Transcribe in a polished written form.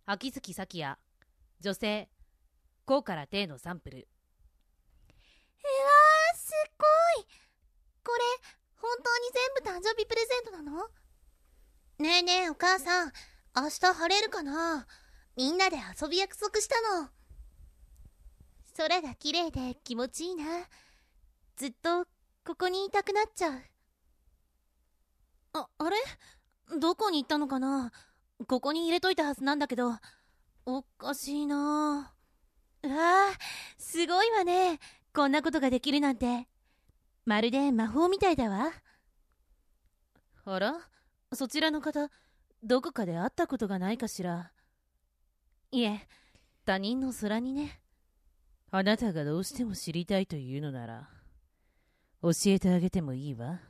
秋月咲也、女性、高から低のサンプル。 すっごい。これ本当に全部誕生日プレゼントなの？ねえねえお母さん、明日晴れるかな？みんなで遊ぶ約束したの。空が綺麗で気持ちいいな。ずっとここにいたくなっちゃう。あれどこに行ったのかな？ここに入れといたはずなんだけど。おかしいな。うわあ、すごいわね。こんなことができるなんて。まるで魔法みたいだわ。 あら、そちらの方、どこかで会ったことがないかしら。いえ、他人の空にね。あなたがどうしても知りたいというのなら、教えてあげてもいいわ。